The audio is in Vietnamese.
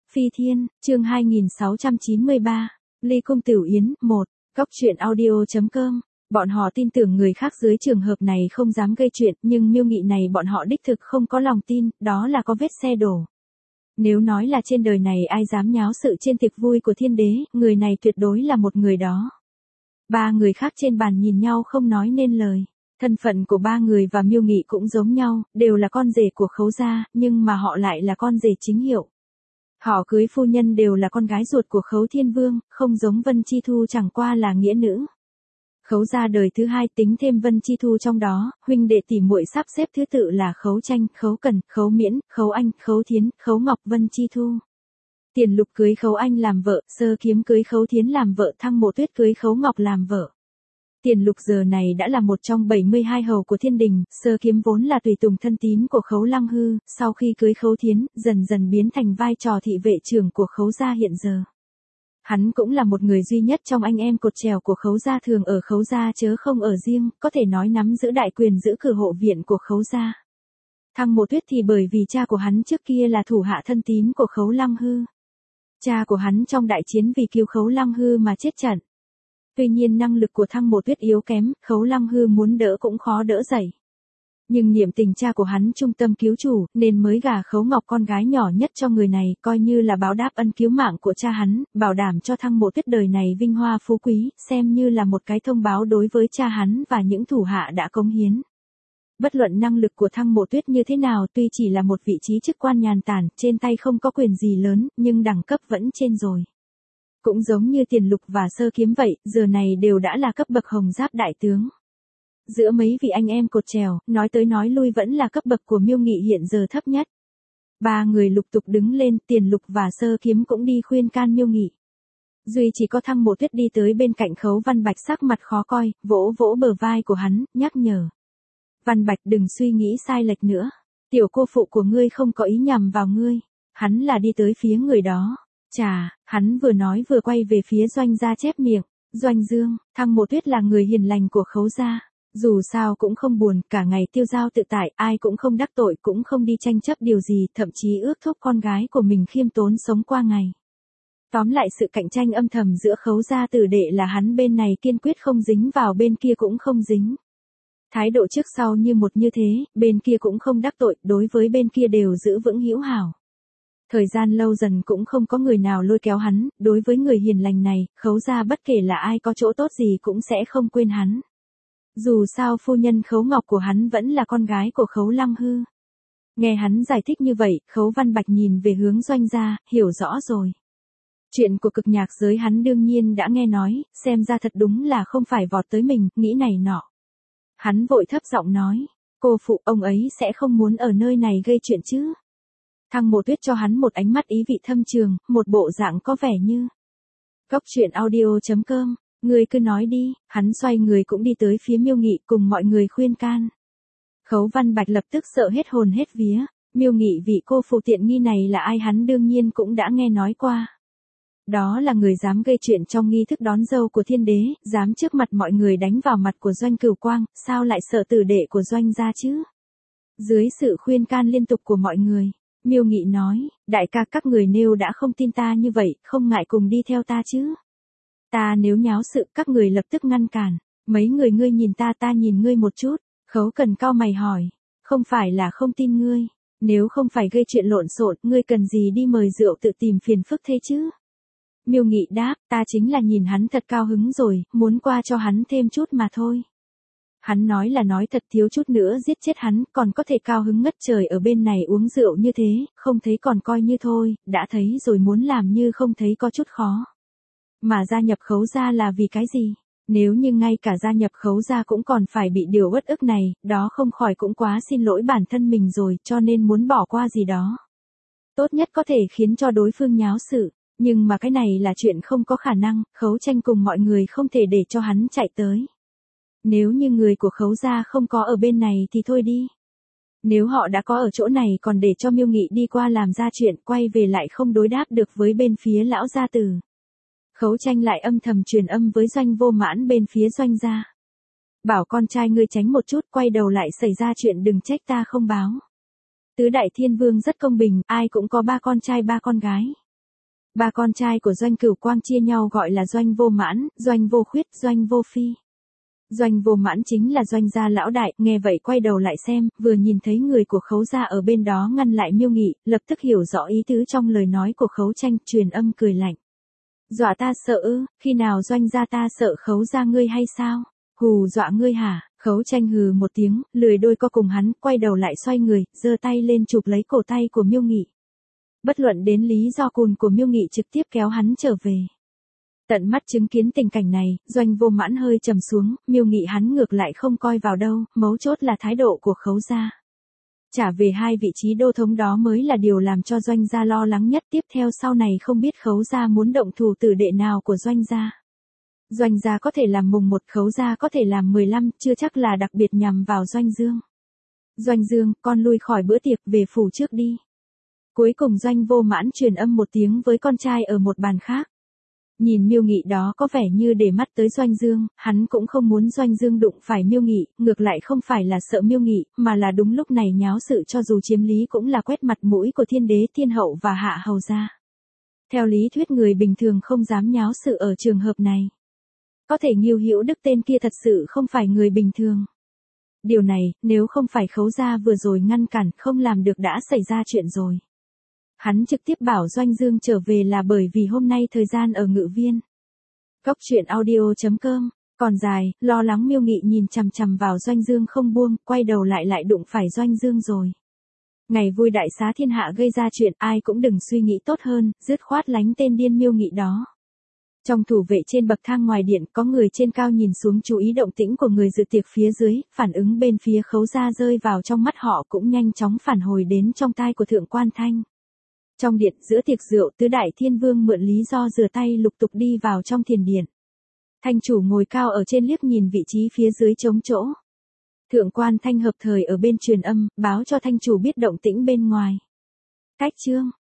Phi Thiên, chương 2693, Ly Cung Tiểu Yến, 1, Góc truyện audio.com. Bọn họ tin tưởng người khác dưới trường hợp này không dám gây chuyện, nhưng Miêu Nghị này bọn họ đích thực không có lòng tin, đó là có vết xe đổ. Nếu nói là trên đời này ai dám nháo sự trên tiệc vui của thiên đế, người này tuyệt đối là một người đó. Ba người khác trên bàn nhìn nhau không nói nên lời. Thân phận của ba người và Miêu Nghị cũng giống nhau, đều là con rể của Khấu gia, nhưng mà họ lại là con rể chính hiệu. Họ cưới phu nhân đều là con gái ruột của Khấu Thiên Vương, không giống Vân Chi Thu chẳng qua là nghĩa nữ. Khấu gia đời thứ hai tính thêm Vân Chi Thu trong đó, huynh đệ tỷ muội sắp xếp thứ tự là Khấu Tranh, Khấu Cần, Khấu Miễn, Khấu Anh, Khấu Thiến, Khấu Ngọc, Vân Chi Thu. Tiền Lục cưới Khấu Anh làm vợ, Sơ Kiếm cưới Khấu Thiến làm vợ, Thăng Mộ Tuyết cưới Khấu Ngọc làm vợ. Tiền Lục giờ này đã là một trong 72 hầu của thiên đình, Sơ Kiếm vốn là tùy tùng thân tín của Khấu Lăng Hư, sau khi cưới Khấu Thiến, dần dần biến thành vai trò thị vệ trưởng của Khấu gia hiện giờ. Hắn cũng là một người duy nhất trong anh em cột trèo của Khấu gia thường ở Khấu gia chớ không ở riêng, có thể nói nắm giữ đại quyền giữ cử hộ viện của Khấu gia. Thăng Mộ Tuyết thì bởi vì cha của hắn trước kia là thủ hạ thân tín của Khấu Lăng Hư. Cha của hắn trong đại chiến vì cứu Khấu Lăng Hư mà chết trận. Tuy nhiên năng lực của Thăng Mộ Tuyết yếu kém, Khấu Lăng Hư muốn đỡ cũng khó đỡ dậy. Nhưng niệm tình cha của hắn trung tâm cứu chủ, nên mới gả Khấu Ngọc con gái nhỏ nhất cho người này, coi như là báo đáp ân cứu mạng của cha hắn, bảo đảm cho Thăng Mộ Tuyết đời này vinh hoa phú quý, xem như là một cái thông báo đối với cha hắn và những thủ hạ đã cống hiến. Bất luận năng lực của Thăng Mộ Tuyết như thế nào, tuy chỉ là một vị trí chức quan nhàn tản, trên tay không có quyền gì lớn, nhưng đẳng cấp vẫn trên rồi. Cũng giống như Tiền Lục và Sơ Kiếm vậy, giờ này đều đã là cấp bậc hồng giáp đại tướng. Giữa mấy vị anh em cột trèo, nói tới nói lui vẫn là cấp bậc của Miêu Nghị hiện giờ thấp nhất. Ba người lục tục đứng lên, Tiền Lục và Sơ Kiếm cũng đi khuyên can Miêu Nghị. Duy chỉ có Thăng Mộ Tuyết đi tới bên cạnh Khấu Văn Bạch sắc mặt khó coi, vỗ vỗ bờ vai của hắn, nhắc nhở. Văn Bạch đừng suy nghĩ sai lệch nữa. Tiểu cô phụ của ngươi không có ý nhằm vào ngươi. Hắn là đi tới phía người đó. Chà, hắn vừa nói vừa quay về phía Doanh gia chép miệng. Doanh Dương, Thăng Mộ Tuyết là người hiền lành của Khấu gia. Dù sao cũng không buồn, cả ngày tiêu dao tự tại, ai cũng không đắc tội, cũng không đi tranh chấp điều gì, thậm chí ước thúc con gái của mình khiêm tốn sống qua ngày. Tóm lại sự cạnh tranh âm thầm giữa Khấu gia tử đệ là hắn bên này kiên quyết không dính vào, bên kia cũng không dính. Thái độ trước sau như một như thế, bên kia cũng không đắc tội, đối với bên kia đều giữ vững hữu hảo. Thời gian lâu dần cũng không có người nào lôi kéo hắn, đối với người hiền lành này, Khấu gia bất kể là ai có chỗ tốt gì cũng sẽ không quên hắn. Dù sao phu nhân Khấu Ngọc của hắn vẫn là con gái của Khấu Lăng Hư. Nghe hắn giải thích như vậy, Khấu Văn Bạch nhìn về hướng Doanh gia, hiểu rõ rồi. Chuyện của cực nhạc giới hắn đương nhiên đã nghe nói, xem ra thật đúng là không phải vọt tới mình, nghĩ này nọ. Hắn vội thấp giọng nói, cô phụ ông ấy sẽ không muốn ở nơi này gây chuyện chứ. Thăng Mộ Tuyết cho hắn một ánh mắt ý vị thâm trường, một bộ dạng có vẻ như. Góc truyện audio.com, người cứ nói đi, hắn xoay người cũng đi tới phía Miêu Nghị cùng mọi người khuyên can. Khấu Văn Bạch lập tức sợ hết hồn hết vía, Miêu Nghị vị cô phụ tiện nghi này là ai hắn đương nhiên cũng đã nghe nói qua. Đó là người dám gây chuyện trong nghi thức đón dâu của thiên đế, dám trước mặt mọi người đánh vào mặt của Doanh Cửu Quang, sao lại sợ tử đệ của Doanh gia chứ? Dưới sự khuyên can liên tục của mọi người, Miêu Nghị nói, đại ca các người nếu đã không tin ta như vậy, không ngại cùng đi theo ta chứ? Ta nếu nháo sự các người lập tức ngăn cản, mấy người ngươi nhìn ta nhìn ngươi một chút, Khấu Cần cau mày hỏi, không phải là không tin ngươi, nếu không phải gây chuyện lộn xộn, ngươi cần gì đi mời rượu tự tìm phiền phức thế chứ? Miêu Nghị đáp, ta chính là nhìn hắn thật cao hứng rồi, muốn qua cho hắn thêm chút mà thôi. Hắn nói là nói thật, thiếu chút nữa giết chết hắn, còn có thể cao hứng ngất trời ở bên này uống rượu như thế, không thấy còn coi như thôi, đã thấy rồi muốn làm như không thấy có chút khó. Mà gia nhập Khấu gia là vì cái gì? Nếu như ngay cả gia nhập Khấu gia cũng còn phải bị điều uất ức này, đó không khỏi cũng quá xin lỗi bản thân mình rồi, cho nên muốn bỏ qua gì đó. Tốt nhất có thể khiến cho đối phương nháo sự. Nhưng mà cái này là chuyện không có khả năng, Khấu Tranh cùng mọi người không thể để cho hắn chạy tới. Nếu như người của Khấu gia không có ở bên này thì thôi đi. Nếu họ đã có ở chỗ này còn để cho Miêu Nghị đi qua làm ra chuyện, quay về lại không đối đáp được với bên phía lão gia tử. Khấu Tranh lại âm thầm truyền âm với Doanh Vô Mãn bên phía Doanh gia. Bảo con trai ngươi tránh một chút, quay đầu lại xảy ra chuyện đừng trách ta không báo. Tứ đại thiên vương rất công bình, ai cũng có 3 con trai 3 con gái. Ba con trai của Doanh Cửu Quang chia nhau gọi là Doanh Vô Mãn, Doanh Vô Khuyết, Doanh Vô Phi. Doanh Vô Mãn chính là Doanh gia lão đại, nghe vậy quay đầu lại xem, vừa nhìn thấy người của Khấu gia ở bên đó ngăn lại Miêu Nghị, lập tức hiểu rõ ý tứ trong lời nói của Khấu Tranh, truyền âm cười lạnh. Dọa ta sợ ư, khi nào Doanh gia ta sợ Khấu gia ngươi hay sao? Hù dọa ngươi hả? Khấu Tranh hừ một tiếng, lười đôi co cùng hắn, quay đầu lại xoay người, giơ tay lên chụp lấy cổ tay của Miêu Nghị. Bất luận đến lý do cùn của Miêu Nghị trực tiếp kéo hắn trở về. Tận mắt chứng kiến tình cảnh này, Doanh Vô Mãn hơi trầm xuống, Miêu Nghị hắn ngược lại không coi vào đâu, mấu chốt là thái độ của Khấu gia. Trả về hai vị trí đô thống đó mới là điều làm cho Doanh gia lo lắng nhất, tiếp theo sau này không biết Khấu gia muốn động thủ tử đệ nào của Doanh gia. Doanh gia có thể làm mùng 1, Khấu gia có thể làm 15, chưa chắc là đặc biệt nhằm vào Doanh Dương. Doanh Dương, con lui khỏi bữa tiệc, về phủ trước đi. Cuối cùng Doanh Vô Mãn truyền âm một tiếng với con trai ở một bàn khác. Nhìn Miêu Nghị đó có vẻ như để mắt tới Doanh Dương, hắn cũng không muốn Doanh Dương đụng phải Miêu Nghị, ngược lại không phải là sợ Miêu Nghị, mà là đúng lúc này nháo sự cho dù chiếm lý cũng là quét mặt mũi của thiên đế, thiên hậu và hạ hầu gia. Theo lý thuyết người bình thường không dám nháo sự ở trường hợp này. Có thể Ngưu Hữu Đức tên kia thật sự không phải người bình thường. Điều này, nếu không phải Khấu gia vừa rồi ngăn cản, không làm được đã xảy ra chuyện rồi. Hắn trực tiếp bảo Doanh Dương trở về là bởi vì hôm nay thời gian ở Ngự Viên. Góc truyện audio.com, còn dài, lo lắng Miêu Nghị nhìn chằm chằm vào Doanh Dương không buông, quay đầu lại đụng phải Doanh Dương rồi. Ngày vui đại xá thiên hạ gây ra chuyện, ai cũng đừng suy nghĩ tốt hơn, dứt khoát lánh tên điên Miêu Nghị đó. Trong thủ vệ trên bậc thang ngoài điện, có người trên cao nhìn xuống chú ý động tĩnh của người dự tiệc phía dưới, phản ứng bên phía Khấu gia rơi vào trong mắt họ cũng nhanh chóng phản hồi đến trong tai của Thượng Quan Thanh. Trong điện, giữa tiệc rượu, tứ đại thiên vương mượn lý do rửa tay lục tục đi vào trong thiền điện. Thanh chủ ngồi cao ở trên liếc nhìn vị trí phía dưới trống chỗ. Thượng Quan Thanh hợp thời ở bên truyền âm, báo cho thanh chủ biết động tĩnh bên ngoài. Cách chương